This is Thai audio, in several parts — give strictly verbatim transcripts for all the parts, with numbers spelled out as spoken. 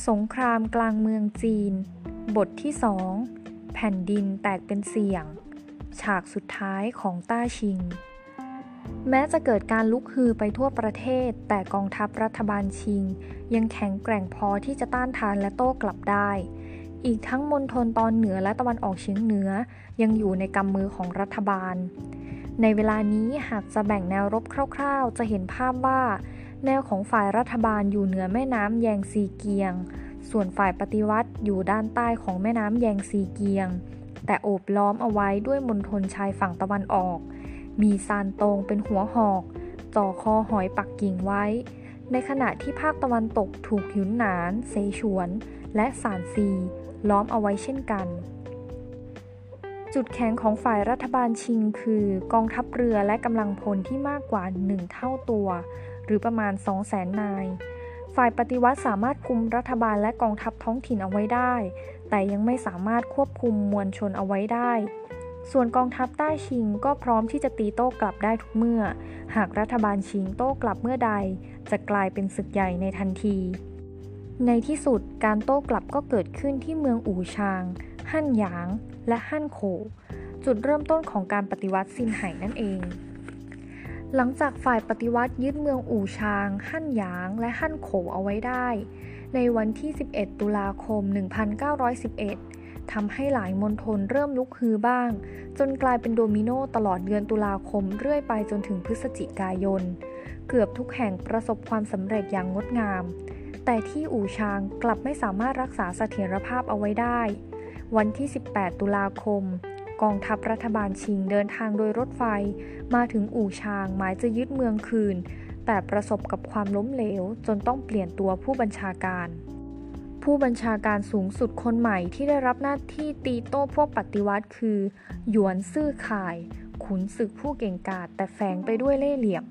สงครามกลางเมืองจีนบทที่สองแผ่นดินแตกเป็นเสี่ยงฉากสุดท้ายของต้าชิงแม้จะเกิดการลุกฮือไปทั่วประเทศแต่กองทัพรัฐบาลชิงยังแข็งแกร่งพอที่จะต้านทานและโต้กลับได้อีกทั้งมณฑลตอนเหนือและตะวันออกเฉียงเหนือยังอยู่ในกำมือของรัฐบาลในเวลานี้หากจะแบ่งแนวรบคร่าวๆจะเห็นภาพว่าแนวของฝ่ายรัฐบาลอยู่เหนือแม่น้ำแยงซีเกียงส่วนฝ่ายปฏิวัติอยู่ด้านใต้ของแม่น้ำแยงซีเกียงแต่โอบล้อมเอาไว้ด้วยมณฑลชายฝั่งตะวันออกมีซานตงเป็นหัวหอกจ่อคอหอยปักกิ่งไว้ในขณะที่ภาคตะวันตกถูกหยุนหนานเสฉวนและซานซีล้อมเอาไว้เช่นกันจุดแข็งของฝ่ายรัฐบาลชิงคือกองทัพเรือและกำลังพลที่มากกว่าหนึ่งเท่าตัวหรือประมาณ สองแสน นายฝ่ายปฏิวัติสามารถคุมรัฐบาลและกองทัพท้องถิ่นเอาไว้ได้แต่ยังไม่สามารถควบคุมมวลชนเอาไว้ได้ส่วนกองทัพใต้ชิงก็พร้อมที่จะตีโต้กลับได้ทุกเมื่อหากรัฐบาลชิงโต้กลับเมื่อใดจะกลายเป็นศึกใหญ่ในทันทีในที่สุดการโต้กลับก็เกิดขึ้นที่เมืองอู่ชางฮั่นหยางและฮั่นโขจุดเริ่มต้นของการปฏิวัติซินไห่นั่นเองหลังจากฝ่ายปฏิวัติยึดเมืองอู่ชางฮั่นหยางและฮั่นโขเอาไว้ได้ในวันที่สิบเอ็ดตุลาคมหนึ่งพันเก้าร้อยสิบเอ็ดทำให้หลายมณฑลเริ่มลุกฮือบ้างจนกลายเป็นโดมิโนตลอดเดือนตุลาคมเรื่อยไปจนถึงพฤศจิกายนเกือบทุกแห่งประสบความสำเร็จอย่างงดงามแต่ที่อู่ชางกลับไม่สามารถรักษาเสถียรภาพเอาไว้ได้วันที่สิบแปดตุลาคมกองทัพรัฐบาลชิงเดินทางโดยรถไฟมาถึงอู่ชางหมายจะยึดเมืองคืนแต่ประสบกับความล้มเหลวจนต้องเปลี่ยนตัวผู้บัญชาการผู้บัญชาการสูงสุดคนใหม่ที่ได้รับหน้าที่ตีโต้พวกปฏิวัติคือหยวนซื่อข่ายขุนศึกผู้เก่งกาจแต่แฝงไปด้วยเล่ห์เหลี่ยม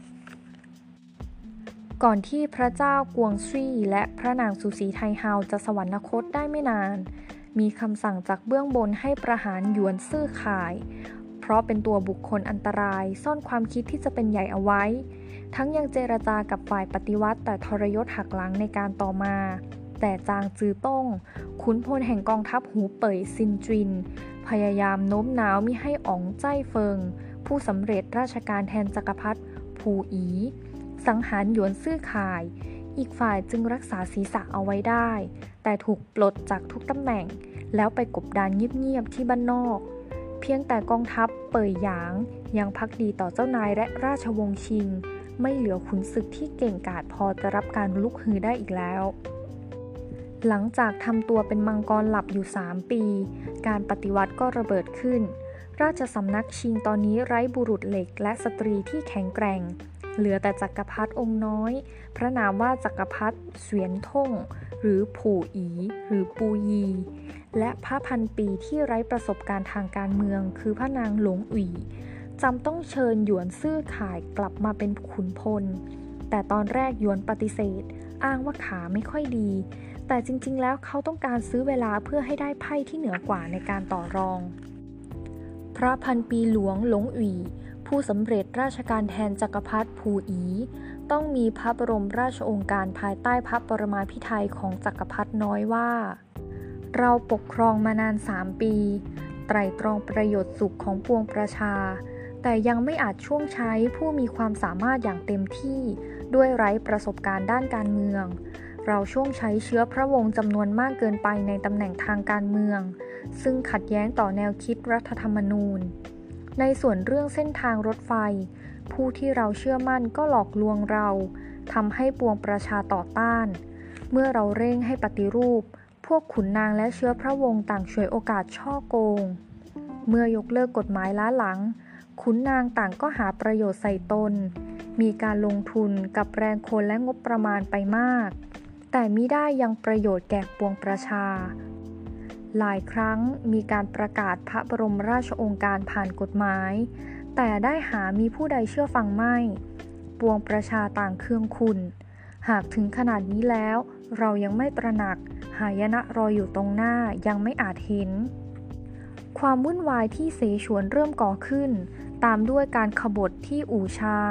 ก่อนที่พระเจ้ากวงซี่และพระนางสุสีไทเฮาจะสวรรคตได้ไม่นานมีคำสั่งจากเบื้องบนให้ประหารหยวนซื่อข่ายเพราะเป็นตัวบุคคลอันตรายซ่อนความคิดที่จะเป็นใหญ่เอาไว้ทั้งยังเจรจากับฝ่ายปฏิวัติแต่ทรยศหักหลังในการต่อมาแต่จางจือต้งขุนพลแห่งกองทัพหูเป่ยซินจินพยายามโน้มน้าวมิให้อ๋องใจเฟิงผู้สำเร็จราชการแทนจักรพรรดิผู่อีสังหารหยวนซื่อข่ายอีกฝ่ายจึงรักษาศีรษะเอาไว้ได้แต่ถูกปลดจากทุกตำแหน่งแล้วไปกบดานเงียบๆที่บ้านนอกเพียงแต่กองทัพเป่ยหยางยังภักดีต่อเจ้านายและราชวงศ์ชิงไม่เหลือขุนศึกที่เก่งกาจพอจะรับการลุกฮือได้อีกแล้วหลังจากทำตัวเป็นมังกรหลับอยู่สามปีการปฏิวัติก็ระเบิดขึ้นราชสำนักชิงตอนนี้ไร้บุรุษเหล็กและสตรีที่แข็งแกร่งเหลือแต่จักรพรรดิองค์น้อยพระนามว่าจักรพรรดิเสวียนท่งหรือผู่อีหรือปูยีและพระพันปีที่ไร้ประสบการณ์ทางการเมืองคือพระนางหลงอุ๋ยจำต้องเชิญหยวนซื่อข่ายกลับมาเป็นขุนพลแต่ตอนแรกหยวนปฏิเสธอ้างว่าขาไม่ค่อยดีแต่จริงๆแล้วเขาต้องการซื้อเวลาเพื่อให้ได้ไพ่ที่เหนือกว่าในการต่อรองพระพันปีหลวงหลงอุ๋ยผู้สำเร็จราชการแทนจักรพรรดิผู่อีต้องมีพระบรมราชโองการภายใต้พระปรมาภิไธยของจักรพรรดิน้อยว่าเราปกครองมานานสามปีไตร่ตรองประโยชน์สุขของปวงประชาแต่ยังไม่อาจช่วงใช้ผู้มีความสามารถอย่างเต็มที่ด้วยไร้ประสบการณ์ด้านการเมืองเราช่วงใช้เชื้อพระวงศ์จำนวนมากเกินไปในตำแหน่งทางการเมืองซึ่งขัดแย้งต่อแนวคิดรัฐธรรมนูญในส่วนเรื่องเส้นทางรถไฟผู้ที่เราเชื่อมั่นก็หลอกลวงเราทำให้ปวงประชาต่อต้านเมื่อเราเร่งให้ปฏิรูปพวกขุนนางและเชื้อพระวงศ์ต่างฉวยโอกาสช่อโกงเมื่อยกเลิกกฎหมายล้าหลังขุนนางต่างก็หาประโยชน์ใส่ตนมีการลงทุนกับแรงคนและงบประมาณไปมากแต่มิได้ยังประโยชน์แก่ปวงประชาหลายครั้งมีการประกาศพระบรมราชโองการผ่านกฎหมายแต่ได้หามีผู้ใดเชื่อฟังไม่ปวงประชาต่างเคืองคุณหากถึงขนาดนี้แล้วเรายังไม่ตระหนักหายนะรออยู่ตรงหน้ายังไม่อาจเห็นความวุ่นวายที่เสฉวนเริ่มก่อขึ้นตามด้วยการขบฏที่อู่ชาง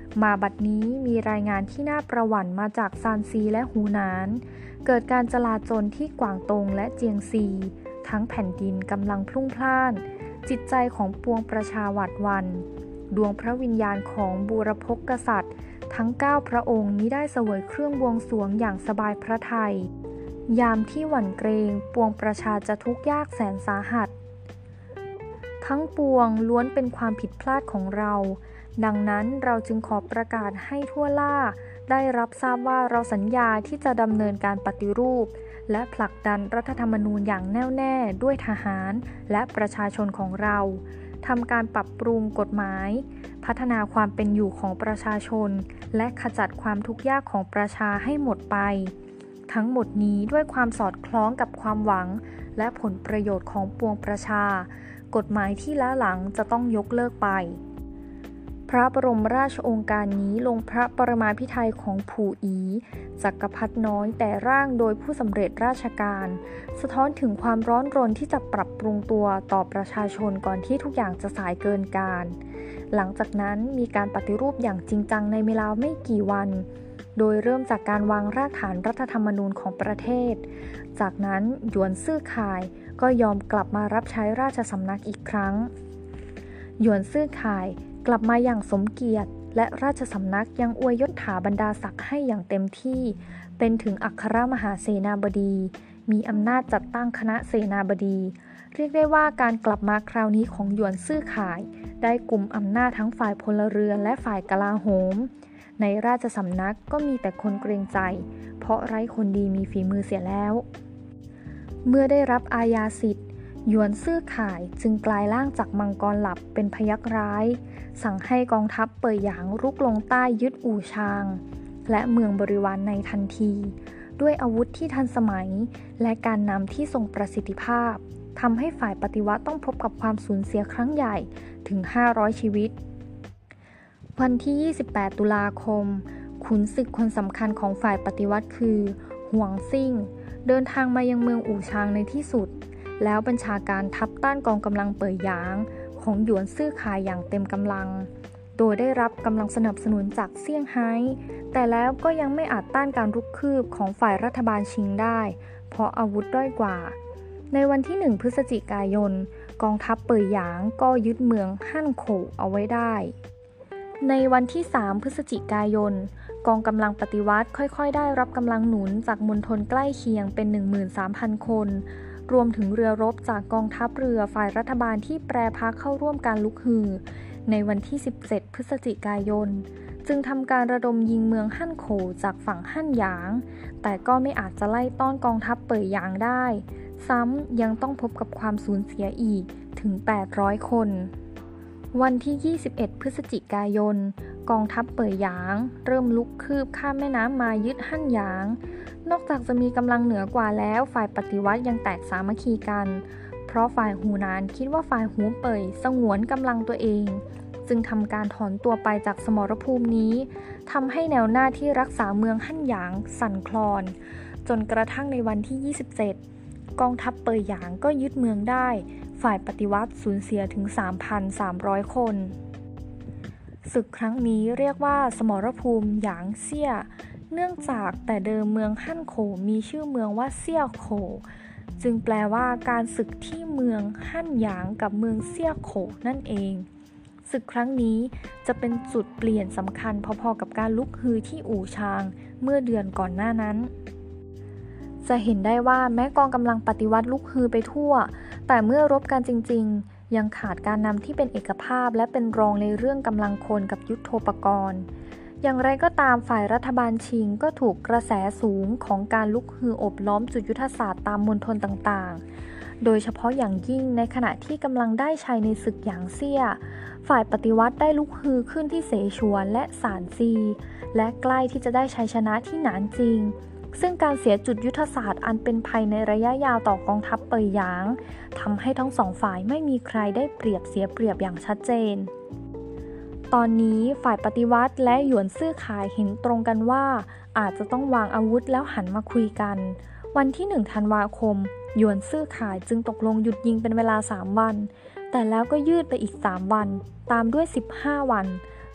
มาบัดนี้มีรายงานที่น่าประหวั่นมาจากซานซีและฮูหนานเกิดการจลาจลที่กวางตงและเจียงซีทั้งแผ่นดินกำลังพลุ่งพล่านจิตใจของปวงประชาหวาดหวั่นดวงพระวิญญาณของบูรพกษัตริย์ทั้งเก้าพระองค์มิได้เสวยเครื่องบวงสรวงอย่างสบายพระทัยยามที่หวั่นเกรงปวงประชาจะทุกข์ยากแสนสาหัสทั้งปวงล้วนเป็นความผิดพลาดของเราดังนั้นเราจึงขอประกาศให้ทั่วล่าได้รับทราบว่าเราสัญญาที่จะดำเนินการปฏิรูปและผลักดันรัฐธรรมนูญอย่างแน่วแน่ด้วยทหารและประชาชนของเราทำการปรับปรุงกฎหมายพัฒนาความเป็นอยู่ของประชาชนและขจัดความทุกข์ยากของประชาให้หมดไปทั้งหมดนี้ด้วยความสอดคล้องกับความหวังและผลประโยชน์ของปวงประชากฎหมายที่ล้าหลังจะต้องยกเลิกไปพระบรมราชโองการนี้ลงพระปรมาภิไธยของผู่อีจักรพรรดิน้อยแต่ร่างโดยผู้สำเร็จราชการสะท้อนถึงความร้อนรนที่จะปรับปรุงตัวต่อประชาชนก่อนที่ทุกอย่างจะสายเกินการหลังจากนั้นมีการปฏิรูปอย่างจริงจังในเวลาไม่กี่วันโดยเริ่มจากการวางรากฐานรัฐธรรมนูญของประเทศจากนั้นหยวนซื่อข่ายก็ยอมกลับมารับใช้ราชสำนักอีกครั้งหยวนซื่อข่ายกลับมาอย่างสมเกียรติและราชสำนักยังอวยยศถาบรรดาศักดิ์ให้อย่างเต็มที่เป็นถึงอัครมหาเสนาบดีมีอำนาจจัดตั้งคณะเสนาบดีเรียกได้ว่าการกลับมาคราวนี้ของหยวนซื่อข่ายได้กุมอำนาจทั้งฝ่ายพลเรือนและฝ่ายกลาโหมในราชสำนักก็มีแต่คนเกรงใจเพราะไร้คนดีมีฝีมือเสียแล้วเมื่อได้รับอาญาสิทธิ์หยวนซื่อข่ายจึงกลายร่างจากมังกรหลับเป็นพยัคฆ์ร้ายสั่งให้กองทัพเป่ยหยางรุกลงใต้ยึดอู่ชางและเมืองบริวารในทันทีด้วยอาวุธที่ทันสมัยและการนำที่ทรงประสิทธิภาพทำให้ฝ่ายปฏิวัติต้องพบกับความสูญเสียครั้งใหญ่ถึงห้าร้อยชีวิตวันที่ยี่สิบแปดตุลาคมขุนศึกคนสำคัญของฝ่ายปฏิวัติคือหวงซิ่งเดินทางมายังเมืองอู่ชางในที่สุดแล้วบัญชาการทัพต้านกองกำลังเป่ยหยางของหยวนซื่อข่ายอย่างเต็มกำลังโดยได้รับกำลังสนับสนุนจากเซี่ยงไฮ้แต่แล้วก็ยังไม่อาจต้านการรุกคืบของฝ่ายรัฐบาลชิงได้เพราะอาวุธด้อยกว่าในวันที่หนึ่งพฤศจิกายนกองทัพเป่ยหยางก็ยึดเมืองฮั่นโขวเอาไว้ได้ในวันที่สามพฤศจิกายนกองกำลังปฏิวัติค่อยๆได้รับกำลังหนุนจากมณฑลใกล้เคียงเป็น หนึ่งหมื่นสามพัน คนรวมถึงเรือรบจากกองทัพเรือฝ่ายรัฐบาลที่แปรพักเข้าร่วมการลุกฮือในวันที่สิบเจ็ดพฤศจิกายนจึงทำการระดมยิงเมืองฮั่นโขวจากฝั่งฮั่นหยางแต่ก็ไม่อาจจะไล่ต้อนกองทัพเป่ยหยางได้ซ้ำยังต้องพบกับความสูญเสียอีกถึงแปดร้อยคนวันที่ยี่สิบเอ็ดพฤศจิกายนกองทัพเป่ยหยางเริ่มลุกคืบข้ามแม่น้ำมายึดฮั่นหยางนอกจากจะมีกำลังเหนือกว่าแล้วฝ่ายปฏิวัติยังแตกสามัคคีกันเพราะฝ่ายหูหนานคิดว่าฝ่ายหูเป่ยสงวนกำลังตัวเองจึงทำการถอนตัวไปจากสมรภูมินี้ทำให้แนวหน้าที่รักษาเมืองฮั่นหยางสั่นคลอนจนกระทั่งในวันที่ยี่สิบเจ็ดกองทัพเป่ยหยางก็ยึดเมืองได้ฝ่ายปฏิวัติสูญเสียถึง สามพันสามร้อย คนศึกครั้งนี้เรียกว่าสมรภูมิหยางเซี่ยเนื่องจากแต่เดิมเมืองฮั่นโขวมีชื่อเมืองว่าเซี่ยโขวจึงแปลว่าการศึกที่เมืองฮั่นหยางกับเมืองเซี่ยโขวนั่นเองศึกครั้งนี้จะเป็นจุดเปลี่ยนสำคัญพอๆกับการลุกฮือที่อู่ชางเมื่อเดือนก่อนหน้านั้นจะเห็นได้ว่าแม้กองกำลังปฏิวัติลุกฮือไปทั่วแต่เมื่อรบกันจริงๆยังขาดการนำที่เป็นเอกภาพและเป็นรองในเรื่องกำลังคนกับยุทโธปกรณ์อย่างไรก็ตามฝ่ายรัฐบาลชิงก็ถูกกระแสสูงของการลุกฮืออบล้อมจุดยุทธศาสตร์ตามมณฑลต่างๆโดยเฉพาะอย่างยิ่งในขณะที่กำลังได้ชัยในศึกหยางเซี่ยฝ่ายปฏิวัติได้ลุกฮือขึ้นที่เสฉวนและซานซีและใกล้ที่จะได้ชัยชนะที่หนานจิงซึ่งการเสียจุดยุทธศาสตร์อันเป็นภัยในระยะยาวต่อกองทัพเป่ยหยางทำให้ทั้งสองฝ่ายไม่มีใครได้เปรียบเสียเปรียบอย่างชัดเจนตอนนี้ฝ่ายปฏิวัติและหยวนซื่อข่ายเห็นตรงกันว่าอาจจะต้องวางอาวุธแล้วหันมาคุยกันวันที่หนึ่งธันวาคมหยวนซื่อข่ายจึงตกลงหยุดยิงเป็นเวลาสามวันแต่แล้วก็ยืดไปอีกสามวันตามด้วยสิบห้าวัน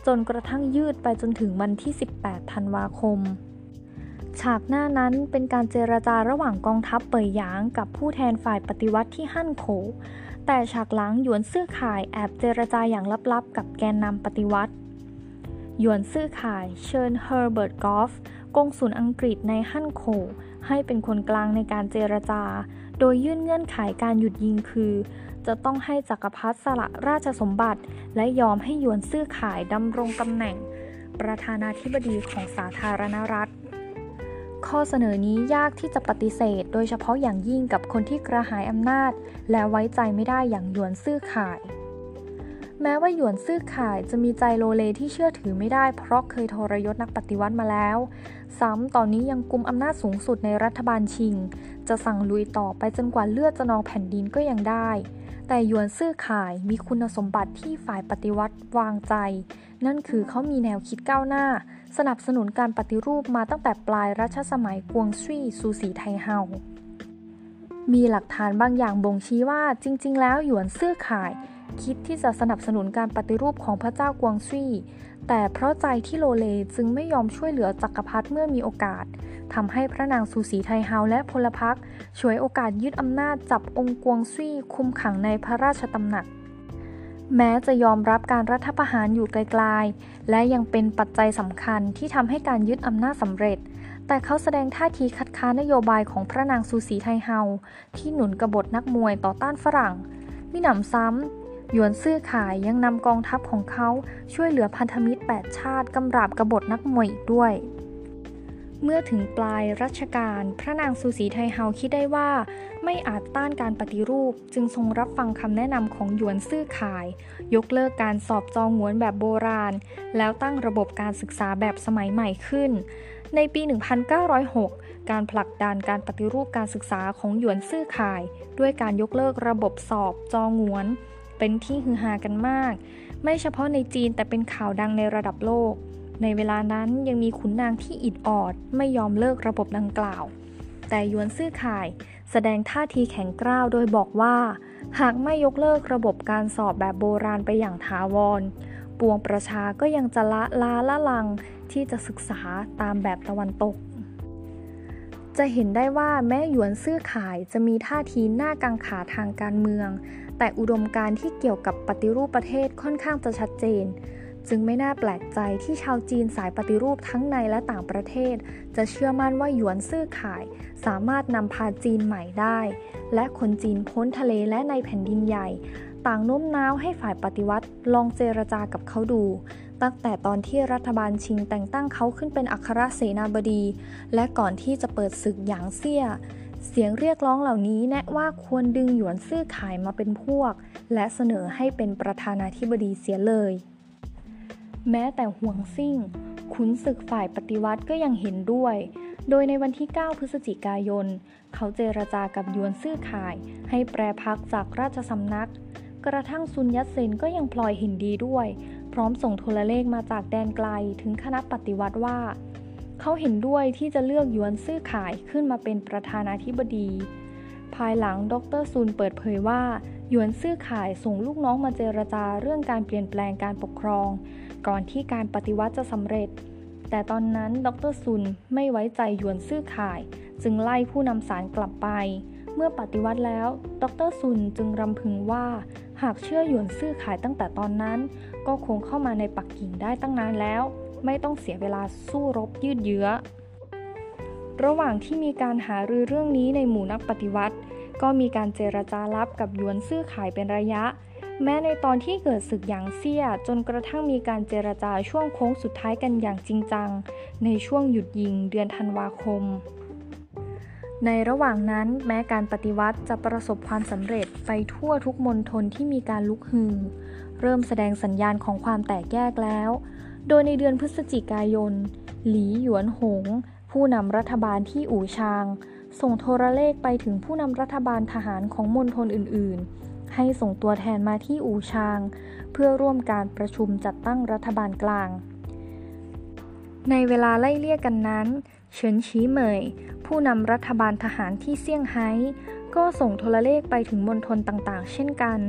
จนกระทั่งยืดไปจนถึงวันที่สิบแปดธันวาคมฉากหน้านั้นเป็นการเจรจาระหว่างกองทัพเป่ยหยางกับผู้แทนฝ่ายปฏิวัติที่ฮั่นโขวแต่ฉากหลังหยวนซื่อข่ายแอบเจรจาอย่างลับๆกับแกนนำปฏิวัติหยวนซื่อข่ายเชิญเฮอร์เบิร์ตกอฟกงสุลอังกฤษในฮั่นโขวให้เป็นคนกลางในการเจรจาโดยยื่นเงื่อนไขการหยุดยิงคือจะต้องให้จักรพรรดิสละราชสมบัติและยอมให้หยวนซื่อข่ายดำรงตำแหน่งประธานาธิบดีของสาธารณรัฐข้อเสนอนี้ยากที่จะปฏิเสธโดยเฉพาะอย่างยิ่งกับคนที่กระหายอำนาจและไว้ใจไม่ได้อย่างหยวนซื่อข่ายแม้ว่าหยวนซื่อข่ายจะมีใจโลเลที่เชื่อถือไม่ได้เพราะเคยทรยศนักปฏิวัติมาแล้วซ้ำตอนนี้ยังกุมอำนาจสูงสุดในรัฐบาลชิงจะสั่งลุยต่อไปจนกว่าเลือดจะนองแผ่นดินก็ยังได้แต่หยวนซื่อข่ายมีคุณสมบัติที่ฝ่ายปฏิวัติวางใจนั่นคือเขามีแนวคิดก้าวหน้าสนับสนุนการปฏิรูปมาตั้งแต่ปลายรัชสมัยกวงซุยซูสีไทเฮามีหลักฐานบางอย่างบ่งชี้ว่าจริงๆแล้วหยวนซื่อข่ายคิดที่จะสนับสนุนการปฏิรูปของพระเจ้ากวงซุยแต่เพราะใจที่โลเลจึงไม่ยอมช่วยเหลือจักรพรรดิเมื่อมีโอกาสทำให้พระนางซูสีไทเฮาและพลพรรคฉวยโอกาสยึดอำนาจจับองค์กวงซุยคุมขังในพระราชตำหนักแม้จะยอมรับการรัฐประหารอยู่ไกลๆและยังเป็นปัจจัยสำคัญที่ทำให้การยึดอำนาจสำเร็จแต่เขาแสดงท่าทีคัดค้านนโยบายของพระนางซูสีไทเฮาที่หนุนกบฏนักมวยต่อต้านฝรั่งมิหนำซ้ำหยวนซื่อข่ายยังนำกองทัพของเขาช่วยเหลือพันธมิตรแปดชาติกำราบกบฏนักมวยอีกด้วยเมื่อถึงปลายรัชกาลพระนางซูสีไทเฮาคิดได้ว่าไม่อาจต้านการปฏิรูปจึงทรงรับฟังคำแนะนำของหยวนซื่อข่ายยกเลิกการสอบจองหวนแบบโบราณแล้วตั้งระบบการศึกษาแบบสมัยใหม่ขึ้นในปี หนึ่งพันเก้าร้อยหก การผลักดันการปฏิรูปการศึกษาของหยวนซื่อข่ายด้วยการยกเลิกระบบสอบจองหวนเป็นที่ฮือฮากันมากไม่เฉพาะในจีนแต่เป็นข่าวดังในระดับโลกในเวลานั้นยังมีขุนนางที่อิดออดไม่ยอมเลิกระบบดังกล่าวแต่หยวนซื่อข่ายแสดงท่าทีแข็งกร้าวโดยบอกว่าหากไม่ยกเลิกระบบการสอบแบบโบราณไปอย่างถาวรปวงประชาก็ยังจะละล้าละลังที่จะศึกษาตามแบบตะวันตกจะเห็นได้ว่าแม้หยวนซื่อข่ายจะมีท่าทีหน้ากังขาทางการเมืองแต่อุดมการณ์ที่เกี่ยวกับปฏิรูปประเทศค่อนข้างจะชัดเจนจึงไม่น่าแปลกใจที่ชาวจีนสายปฏิรูปทั้งในและต่างประเทศจะเชื่อมั่นว่าหยวนซื่อข่ายสามารถนำพาจีนใหม่ได้และคนจีนพ้นทะเลและในแผ่นดินใหญ่ต่างโน้มน้าวให้ฝ่ายปฏิวัติลองเจรจากับเขาดูตั้งแต่ตอนที่รัฐบาลชิงแต่งตั้งเขาขึ้นเป็นอัครเสนาบดีและก่อนที่จะเปิดศึกหยางเซี่ยเสียงเรียกร้องเหล่านี้แนะว่าควรดึงหยวนซื่อข่ายมาเป็นพวกและเสนอให้เป็นประธานาธิบดีเสียเลยแม้แต่หวงซิ่งขุนศึกฝ่ายปฏิวัติก็ยังเห็นด้วยโดยในวันที่เก้าพฤศจิกายนเขาเจรจากับหยวนซื่อข่ายให้แปรพักจากราชสำนักกระทั่งซุนยัตเซนก็ยังพลอยเห็นดีด้วยพร้อมส่งโทรเลขมาจากแดนไกลถึงคณะปฏิวัติว่าเขาเห็นด้วยที่จะเลือกหยวนซื่อข่ายขึ้นมาเป็นประธานาธิบดีภายหลังดร.ซุนเปิดเผยว่าหยวนซื่อข่ายส่งลูกน้องมาเจรจาเรื่องการเปลี่ยนแปลงการปกครองก่อนที่การปฏิวัติจะสำเร็จแต่ตอนนั้นดร.ซุนไม่ไว้ใจหยวนซื่อข่ายจึงไล่ผู้นำศาลกลับไปเมื่อปฏิวัติแล้วดร.ซุนจึงรำพึงว่าหากเชื่อหยวนซื่อข่ายตั้งแต่ตอนนั้นก็คงเข้ามาในปักกิ่งได้ตั้งนานแล้วไม่ต้องเสียเวลาสู้รบยืดเยื้อระหว่างที่มีการหารือเรื่องนี้ในหมู่นักปฏิวัติก็มีการเจรจาลับกับหยวนซื่อข่ายเป็นระยะแม้ในตอนที่เกิดศึกหยางเซี่ยจนกระทั่งมีการเจรจาช่วงโค้งสุดท้ายกันอย่างจริงจังในช่วงหยุดยิงเดือนธันวาคมในระหว่างนั้นแม้การปฏิวัติจะประสบความสำเร็จไปทั่วทุกมณฑลที่มีการลุกฮือเริ่มแสดงสัญญาณของความแตกแยกแล้วโดยในเดือนพฤศจิกายนหลี่หยวนหงผู้นำรัฐบาลที่อู่ชางส่งโทรเลขไปถึงผู้นำรัฐบาลทหารของมณฑลอื่นๆให้ส่งตัวแทนมาที่อู่ชางเพื่อร่วมการประชุมจัดตั้งรัฐบาลกลางในเวลาไล่เลี่ยกันนั้นเฉินฉีเหมยผู้นำรัฐบาลทหารที่เซี่ยงไฮ้ก็ส่งโทรเลขไปถึงมณฑลต่างๆเช่นกัน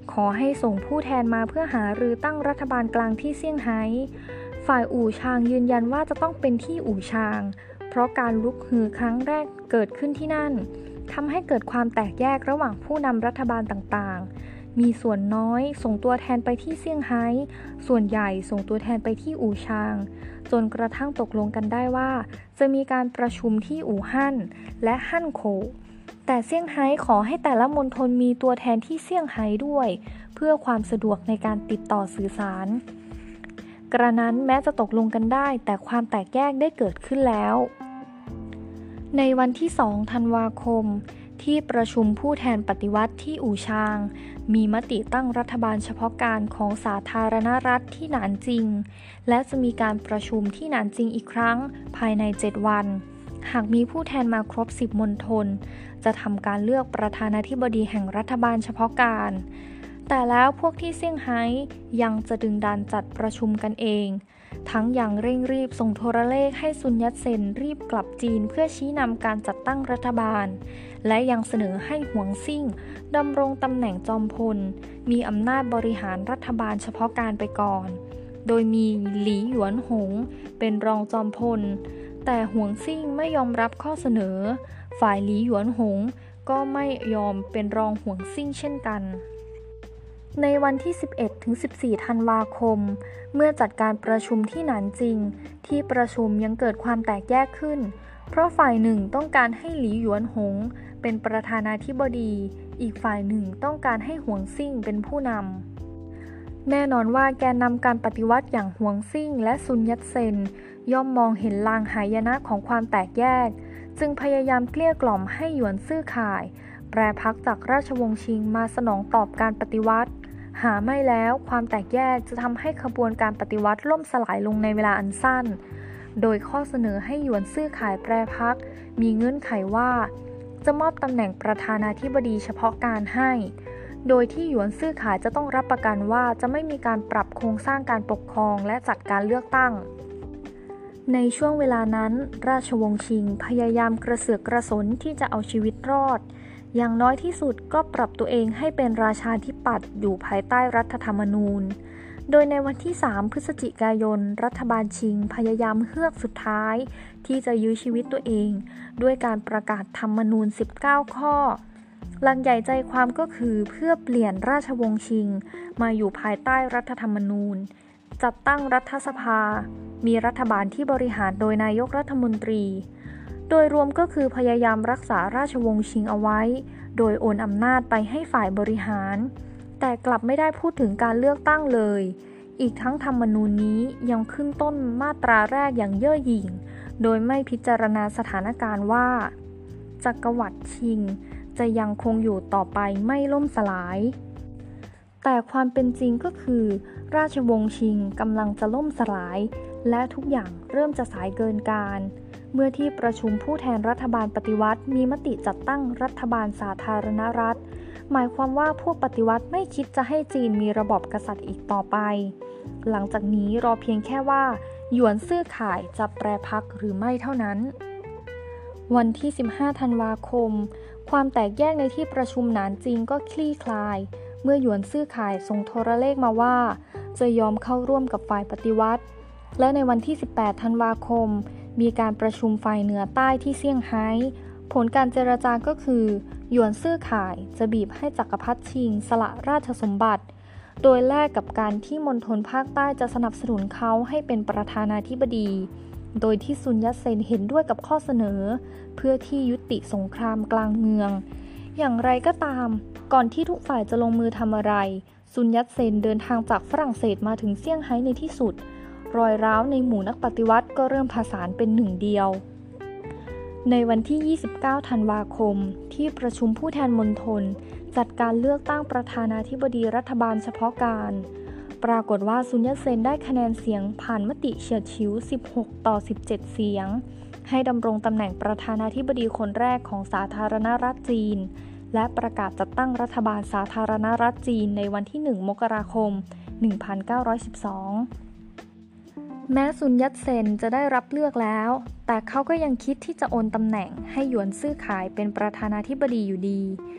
ขอให้ส่งผู้แทนมาเพื่อหารือตั้งรัฐบาลกลางที่เซี่ยงไฮ้ฝ่ายอู่ชางยืนยันว่าจะต้องเป็นที่อู่ชางเพราะการลุกฮือครั้งแรกเกิดขึ้นที่นั่นทำให้เกิดความแตกแยกระหว่างผู้นำรัฐบาลต่างๆมีส่วนน้อยส่งตัวแทนไปที่เซี่ยงไฮ้ส่วนใหญ่ส่งตัวแทนไปที่อู่ชางจนกระทั่งตกลงกันได้ว่าจะมีการประชุมที่อู่ฮั่นและฮั่นโขแต่เซี่ยงไฮ้ขอให้แต่ละมณฑลมีตัวแทนที่เซี่ยงไฮ้ด้วยเพื่อความสะดวกในการติดต่อสื่อสารกระนั้นแม้จะตกลงกันได้แต่ความแตกแยกได้เกิดขึ้นแล้วในวันที่สองธันวาคมที่ประชุมผู้แทนปฏิวัติที่อู่ชางมีมติตั้งรัฐบาลเฉพาะการของสาธารณรัฐที่หนานจิงและจะมีการประชุมที่หนานจิงอีกครั้งภายในเจ็ดวันหากมีผู้แทนมาครบสิบมณฑลจะทำการเลือกประธานาธิบดีแห่งรัฐบาลเฉพาะการแต่แล้วพวกที่เซี่ยงไฮ้ยังจะดึงดันจัดประชุมกันเองทั้งอย่างเร่งรีบส่งโทรเลขให้ซุนยัตเซนรีบกลับจีนเพื่อชี้นำการจัดตั้งรัฐบาลและยังเสนอให้หวงซิ่งดำรงตำแหน่งจอมพลมีอำนาจบริหารรัฐบาลเฉพาะการไปก่อนโดยมีหลี่หยวนหงเป็นรองจอมพลแต่หวงซิ่งไม่ยอมรับข้อเสนอฝ่ายหลี่หยวนหงก็ไม่ยอมเป็นรองหวงซิ่งเช่นกันในวันที่ สิบเอ็ดถึงสิบสี่ ธันวาคมเมื่อจัดการประชุมที่หนานจิงที่ประชุมยังเกิดความแตกแยกขึ้นเพราะฝ่ายหนึ่งต้องการให้หลี่หยวนหงเป็นประธานาธิบดีอีกฝ่ายหนึ่งต้องการให้หวงซิ่งเป็นผู้นำแน่นอนว่าแกนนำการปฏิวัติอย่างหวงซิ่งและซุนยัตเซนย่อมมองเห็นลางหายนะของความแตกแยกจึงพยายามเกลี้ยกล่อมให้หยวนซื่อข่ายแปรพรรคจากราชวงศ์ชิงมาสนองตอบการปฏิวัติหาไม่แล้วความแตกแยกจะทำให้ขบวนการปฏิวัติล่มสลายลงในเวลาอันสั้นโดยข้อเสนอให้หยวนซื่อข่ายแปรพรรคมีเงื่อนไขว่าจะมอบตำแหน่งประธานาธิบดีเฉพาะการให้โดยที่หยวนซื่อข่ายจะต้องรับประกันว่าจะไม่มีการปรับโครงสร้างการปกครองและจัดการเลือกตั้งในช่วงเวลานั้นราชวงศ์ชิงพยายามกระเสือกกระสนที่จะเอาชีวิตรอดอย่างน้อยที่สุดก็ปรับตัวเองให้เป็นราชาธิปัตย์อยู่ภายใต้รัฐธรรมนูญโดยในวันที่สามพฤศจิกายนรัฐบาลชิงพยายามเฮือกสุดท้ายที่จะยื้อชีวิตตัวเองด้วยการประกาศธรรมนูญสิบเก้าข้อหลักใหญ่ใจความก็คือเพื่อเปลี่ยนราชวงศ์ชิงมาอยู่ภายใต้รัฐธรรมนูญจัดตั้งรัฐสภามีรัฐบาลที่บริหารโดยนายกรัฐมนตรีโดยรวมก็คือพยายามรักษาราชวงศ์ชิงเอาไว้โดยโอนอำนาจไปให้ฝ่ายบริหารแต่กลับไม่ได้พูดถึงการเลือกตั้งเลยอีกทั้งธรรมนูญนี้ยังขึ้นต้นมาตราแรกอย่างเย่อหยิ่งโดยไม่พิจารณาสถานการณ์ว่าจักรวรรดิชิงจะยังคงอยู่ต่อไปไม่ล่มสลายแต่ความเป็นจริงก็คือราชวงศ์ชิงกำลังจะล่มสลายและทุกอย่างเริ่มจะสายเกินการเมื่อที่ประชุมผู้แทนรัฐบาลปฏิวัติมีมติจัดตั้งรัฐบาลสาธารณรัฐหมายความว่าพวกปฏิวัติไม่คิดจะให้จีนมีระบอบกษัตริย์อีกต่อไปหลังจากนี้รอเพียงแค่ว่าหยวนซื่อข่ายจะแปรพรรคหรือไม่เท่านั้นวันที่สิบห้าธันวาคมความแตกแยกในที่ประชุมหนานจิงก็คลี่คลายเมื่อหยวนซื่อข่ายส่งโทรเลขมาว่าจะยอมเข้าร่วมกับฝ่ายปฏิวัติและในวันที่สิบแปดธันวาคมมีการประชุมฝ่ายเหนือใต้ที่เซี่ยงไฮ้ผลการเจรจาก็คือหยวนซื่อข่ายจะบีบให้จักรพรรดิชิงสละราชสมบัติโดยแลกกับการที่มณฑลภาคใต้จะสนับสนุนเขาให้เป็นประธานาธิบดีโดยที่ซุนยัตเซนเห็นด้วยกับข้อเสนอเพื่อที่ยุติสงครามกลางเมืองอย่างไรก็ตามก่อนที่ทุกฝ่ายจะลงมือทำอะไรซุนยัตเซนเดินทางจากฝรั่งเศสมาถึงเซี่ยงไฮ้ในที่สุดรอยร้าวในหมู่นักปฏิวัติก็เริ่มผสานเป็นหนึ่งเดียวในวันที่ยี่สิบเก้าธันวาคมที่ประชุมผู้แทนมณฑลจัดการเลือกตั้งประธานาธิบดีรัฐบาลเฉพาะการปรากฏว่าซุนยัตเซนได้คะแนนเสียงผ่านมติเฉียดฉิวสิบหกต่อสิบเจ็ดเสียงให้ดำรงตำแหน่งประธานาธิบดีคนแรกของสาธารณรัฐจีนและประกาศจัดตั้งรัฐบาลสาธารณรัฐจีนในวันที่หนึ่งมกราคมหนึ่งพันเก้าร้อยสิบสองแม้ซุนยัตเซนจะได้รับเลือกแล้วแต่เขาก็ยังคิดที่จะโอนตำแหน่งให้หยวนซื่อข่ายเป็นประธานาธิบดีอยู่ดี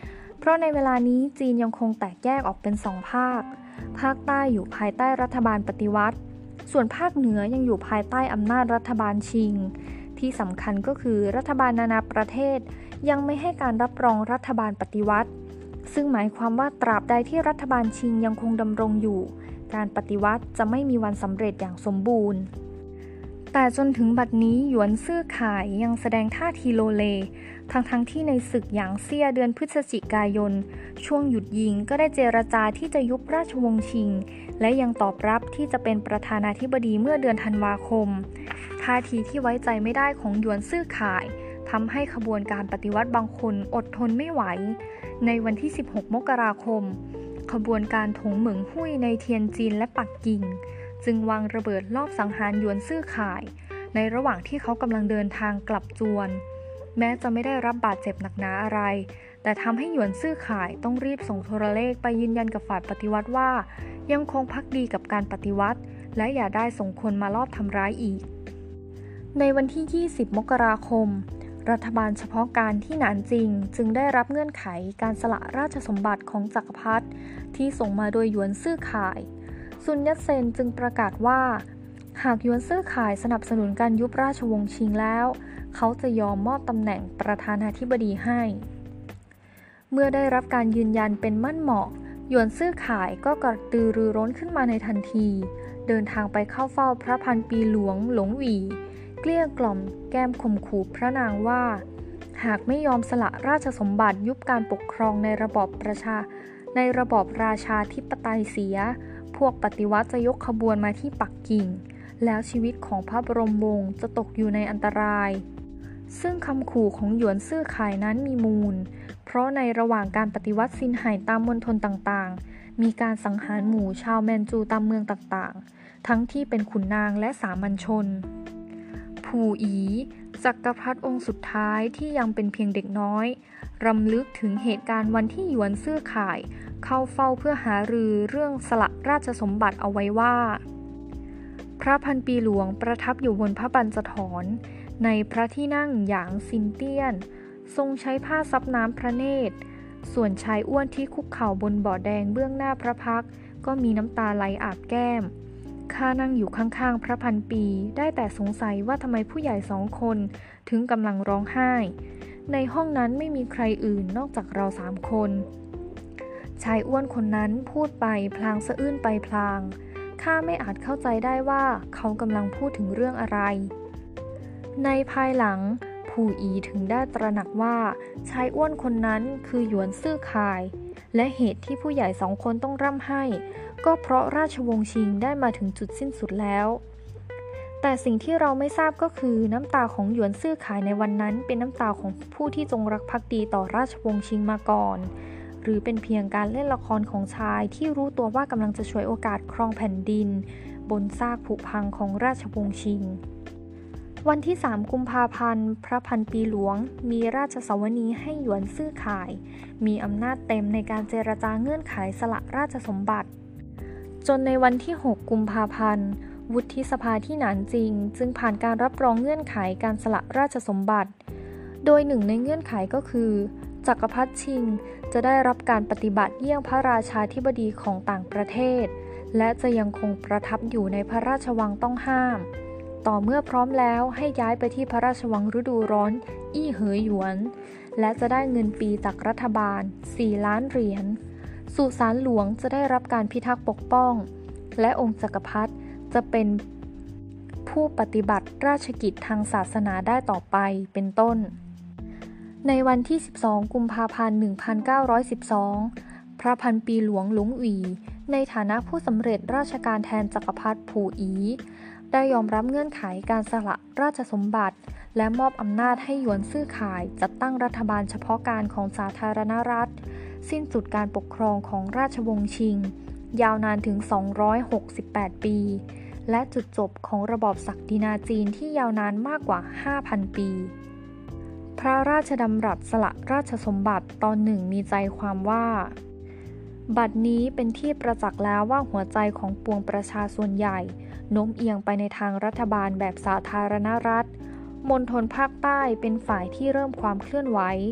เพราะในเวลานี้จีนยังคงแตกแยกออกเป็นสองภาคภาคใต้อยู่ภายใต้รัฐบาลปฏิวัติส่วนภาคเหนือยังอยู่ภายใต้อำนาจรัฐบาลชิงที่สำคัญก็คือรัฐบาลนานาประเทศยังไม่ให้การรับรองรัฐบาลปฏิวัติซึ่งหมายความว่าตราบใดที่รัฐบาลชิงยังคงดำรงอยู่การปฏิวัติจะไม่มีวันสำเร็จอย่างสมบูรณ์แต่จนถึงบัดนี้หยวนซื่อข่ายยังแสดงท่าทีโลเลทั้งๆ ท, ที่ในศึกหยางเซี่ยเดือนพฤศจิกายนช่วงหยุดยิงก็ได้เจรจาที่จะยุบราชวงศ์ชิงและยังตอบรับที่จะเป็นประธานาธิบดีเมื่อเดือนธันวาคมท่าทีที่ไว้ใจไม่ได้ของหยวนซื่อข่ายทำให้ขบวนการปฏิวัติบางคนอดทนไม่ไหวในวันที่สิบหกมกราคมขบวนการถงเหมิงหุ้ยในเทียนจินและปักกิ่งจึงวางระเบิดลอบสังหารหยวนซื่อข่ายในระหว่างที่เขากำลังเดินทางกลับจวนแม้จะไม่ได้รับบาดเจ็บหนักหนาอะไรแต่ทำให้หยวนซื่อข่ายต้องรีบส่งโทรเลขไปยืนยันกับฝ่ายปฏิวัติว่ายังคงภักดีกับการปฏิวัติและอย่าได้ส่งคนมาลอบทำร้ายอีกในวันที่ยี่สิบมกราคมรัฐบาลเฉพาะการที่หนานจิงจึงได้รับเงื่อนไขการสละราชสมบัติของจักรพรรดิที่ส่งมาโดยหยวนซื่อข่ายซุนยัตเซนจึงประกาศว่าหากหยวนซื่อข่ายสนับสนุนการยุบราชวงศ์ชิงแล้วเขาจะยอมมอบตำแหน่งประธานาธิบดีให้เมื่อได้รับการยืนยันเป็นมั่นเหมาะหยวนซื่อข่ายก็กระตือรือร้นขึ้นมาในทันทีเดินทางไปเข้าเฝ้าพระพันปีหลวงหลงหวี่เกลี้ยกล่อมแก้มข่มขู่พระนางว่าหากไม่ยอมสละราชสมบัติยุบการปกครองในระบอบประชาในระบอบราชาธิปไตยเสียพวกปฏิวัติจะยกขบวนมาที่ปักกิ่งแล้วชีวิตของพระบรมวงศ์จะตกอยู่ในอันตรายซึ่งคำขู่ของหยวนซื่อข่ายนั้นมีมูลเพราะในระหว่างการปฏิวัติซินไห่ตามมณฑลต่างๆมีการสังหารหมู่ชาวแมนจูตามเมืองต่างๆทั้งที่เป็นขุนนางและสามัญชนผู่อีจักรพรรดิองค์สุดท้ายที่ยังเป็นเพียงเด็กน้อยรำลึกถึงเหตุการณ์วันที่หยวนซื่อข่ายเข้าเฝ้าเพื่อหารือเรื่องสละราชสมบัติเอาไว้ว่าพระพันปีหลวงประทับอยู่บนพระบัญจถรในพระที่นั่งหยางซินเตี้ยนทรงใช้ผ้าซับน้ำพระเนตรส่วนชายอ้วนที่คุกเข่าบนบ่อแดงเบื้องหน้าพระพักตร์ก็มีน้ำตาไหลอาบแก้มข้านั่งอยู่ข้างๆพระพันปีได้แต่สงสัยว่าทำไมผู้ใหญ่สองคนถึงกำลังร้องไห้ในห้องนั้นไม่มีใครอื่นนอกจากเราสามคนชายอ้วนคนนั้นพูดไปพลางสะอื้นไปพลางข้าไม่อาจเข้าใจได้ว่าเขากำลังพูดถึงเรื่องอะไรในภายหลังผู่อีถึงได้ตระหนักว่าชายอ้วนคนนั้นคือหยวนซื่อข่ายและเหตุที่ผู้ใหญ่สองคนต้องร่ำไห้ก็เพราะราชวงศ์ชิงได้มาถึงจุดสิ้นสุดแล้วแต่สิ่งที่เราไม่ทราบก็คือน้ำตาของหยวนซื่อข่ายในวันนั้นเป็นน้ำตาของผู้ที่จงรักภักดีต่อราชวงศ์ชิงมาก่อนหรือเป็นเพียงการเล่นละครของชายที่รู้ตัวว่ากำลังจะฉวยโอกาสครองแผ่นดินบนซากผุพังของราชวงศ์ชิงวันที่สามกุมภาพันธ์พระพันปีหลวงมีราชสวนีให้หยวนซื่อข่ายมีอำนาจเต็มในการเจรจาเงื่อนไขสละราชสมบัติจนในวันที่หกกุมภาพันธ์วุฒิสภาที่หนานจิงจึงผ่านการรับรองเงื่อนไขการสละราชสมบัติโดยหนึ่งในเงื่อนไขก็คือจักรพรรดิชิงจะได้รับการปฏิบัติเยี่ยงพระราชาธิบดีของต่างประเทศและจะยังคงประทับอยู่ในพระราชวังต้องห้ามต่อเมื่อพร้อมแล้วให้ย้ายไปที่พระราชวังฤดูร้อนอี้เหอหยวนและจะได้เงินปีจากรัฐบาลสี่ล้านเหรียญสุสานหลวงจะได้รับการพิทักษ์ปกป้องและองค์จักรพรรดิจะเป็นผู้ปฏิบัติราชกิจทางศาสนาได้ต่อไปเป็นต้นในวันที่สิบสองกุมภาพันธ์หนึ่งพันเก้าร้อยสิบสองพระพันปีหลวงหลงหวี่ในฐานะผู้สำเร็จราชการแทนจักรพรรดิผู่อีได้ยอมรับเงื่อนไขการสละราชสมบัติและมอบอำนาจให้หยวนซื่อข่ายจัดตั้งรัฐบาลเฉพาะการของสาธารณรัฐสิ้นสุดการปกครองของราชวงศ์ชิงยาวนานถึงสองร้อยหกสิบแปดปีและจุดจบของระบอบศักดินาจีนที่ยาวนานมากกว่า ห้าพัน ปีพระราชดำรัสสละราชสมบัติตอนหนึ่งมีใจความว่าบัดนี้เป็นที่ประจักษ์แล้วว่าหัวใจของปวงประชาส่วนใหญ่โน้มเอียงไปในทางรัฐบาลแบบสาธารณรัฐมณฑลภาคใต้เป็นฝ่ายที่เริ่มความเคลื่อนไหว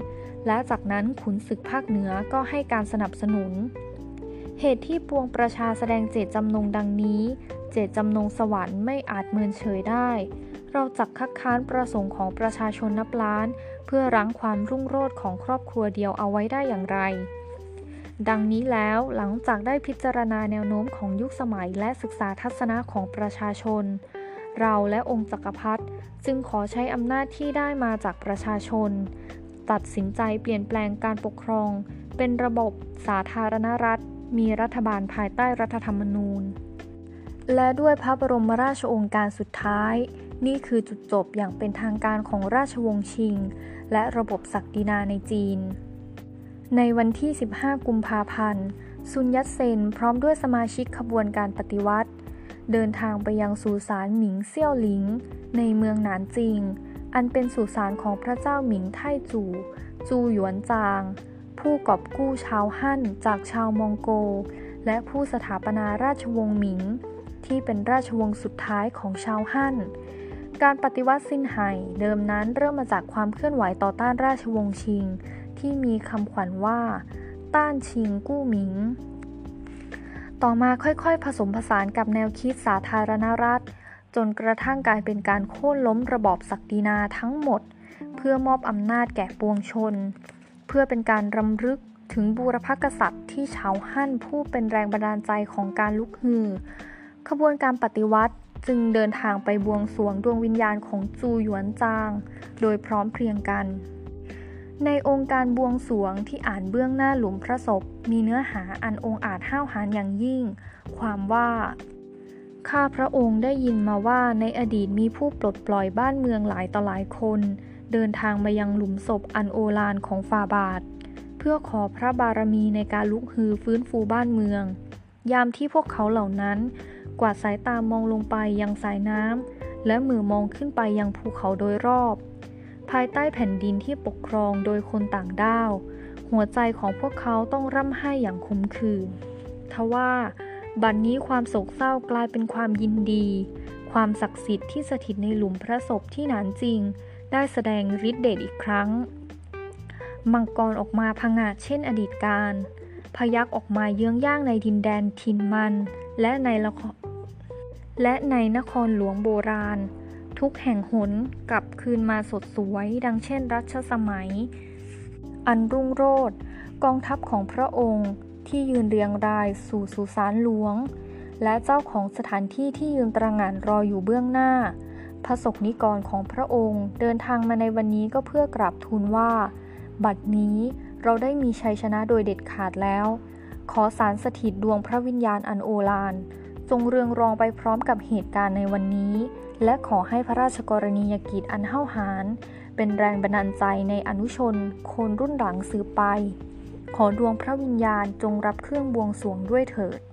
และจากนั้นขุนศึกภาคเหนือก็ให้การสนับสนุนเหตุที่ปวงประชาแสดงเจตจำนงดังนี้เจตจำนงสวรรค์ไม่อาจเมินเฉยได้เราจักคัดค้านประสงค์ของประชาชนนับล้านเพื่อรั้งความรุ่งโรจน์ของครอบครัวเดียวเอาไว้ได้อย่างไรดังนี้แล้วหลังจากได้พิจารณาแนวโน้มของยุคสมัยและศึกษาทัศนะของประชาชนเราและองค์จักรพรรดิจึงขอใช้อำนาจที่ได้มาจากประชาชนตัดสินใจเปลี่ยนแปลงการปกครองเป็นระบบสาธารณรัฐมีรัฐบาลภายใต้รัฐธรรมนูญและด้วยพระบรมราชโองการสุดท้ายนี่คือจุดจบอย่างเป็นทางการของราชวงศ์ชิงและระบบศักดินาในจีนในวันที่สิบห้ากุมภาพันธ์ซุนยัตเซนพร้อมด้วยสมาชิกขบวนการปฏิวัติเดินทางไปยังสุสานหมิงเซี่ยวหลิงในเมืองหนานจิงอันเป็นสุสานของพระเจ้าหมิงไท่จู่จูหยวนจางผู้กอบกู้ชาวฮั่นจากชาวมองโกและผู้สถาปนาราชวงศ์หมิงที่เป็นราชวงศ์สุดท้ายของชาวฮั่นการปฏิวัติซินไห่เดิมนั้นเริ่มมาจากความเคลื่อนไหวต่อต้านราชวงศ์ชิงที่มีคำขวัญว่าต้านชิงกู้หมิงต่อมาค่อยๆผสมผสานกับแนวคิดสาธารณรัฐจนกระทั่งกลายเป็นการโค่นล้มระบอบศักดินาทั้งหมดเพื่อมอบอำนาจแก่ปวงชนเพื่อเป็นการรำลึกถึงบูรพกษัตริย์ที่ชาวฮั่นผู้เป็นแรงบันดาลใจของการลุกฮือขบวนการปฏิวัติจึงเดินทางไปบวงสรวงดวงวิญญาณของจูหยวนจางโดยพร้อมเพรียงกันในองค์การบวงสรวงที่อ่านเบื้องหน้าหลุมพระศพมีเนื้อหาอันองอาจห้าวหาญอย่างยิ่งความว่าข้าพระองค์ได้ยินมาว่าในอดีตมีผู้ปลดปล่อยบ้านเมืองหลายต่อหลายคนเดินทางมายังหลุมศพอันโอฬารของฝ่าบาทเพื่อขอพระบารมีในการลุกฮือฟื้นฟูบ้านเมืองยามที่พวกเขาเหล่านั้นกวาดสายตามองลงไปยังสายน้ำและมือมองขึ้นไปยังภูเขาโดยรอบภายใต้แผ่นดินที่ปกครองโดยคนต่างด้าวหัวใจของพวกเขาต้องร่ำไห้อย่างขมขื่นทว่าบัดนี้ความโศกเศร้ากลายเป็นความยินดีความศักดิ์สิทธิ์ที่สถิตในหลุมพระศพที่หนานจิงได้แสดงฤทธิ์เดชอีกครั้งมังกรออกมาผงาดเช่นอดีตการพยัคฆ์ออกมาเยื้องย่างในดินแดนทินมันและในละครและในนครหลวงโบราณทุกแห่งหนกลับคืนมาสดสวยดังเช่นรัชสมัยอันรุ่งโรจน์กองทัพของพระองค์ที่ยืนเรียงรายสู่สุสานหลวงและเจ้าของสถานที่ที่ยืนตระหง่านรออยู่เบื้องหน้าพระสกนิกรของพระองค์เดินทางมาในวันนี้ก็เพื่อกราบทูลว่าบัดนี้เราได้มีชัยชนะโดยเด็ดขาดแล้วขอสารสถิตดวงพระวิญญาณอันโอฬารจงเรืองรองไปพร้อมกับเหตุการณ์ในวันนี้และขอให้พระราชกรณียกิจอันห้าวหาญเป็นแรงบันดาลใจในอนุชนคนรุ่นหลังสืบไปขอดวงพระวิญญาณจงรับเครื่องบวงสรวงด้วยเถิด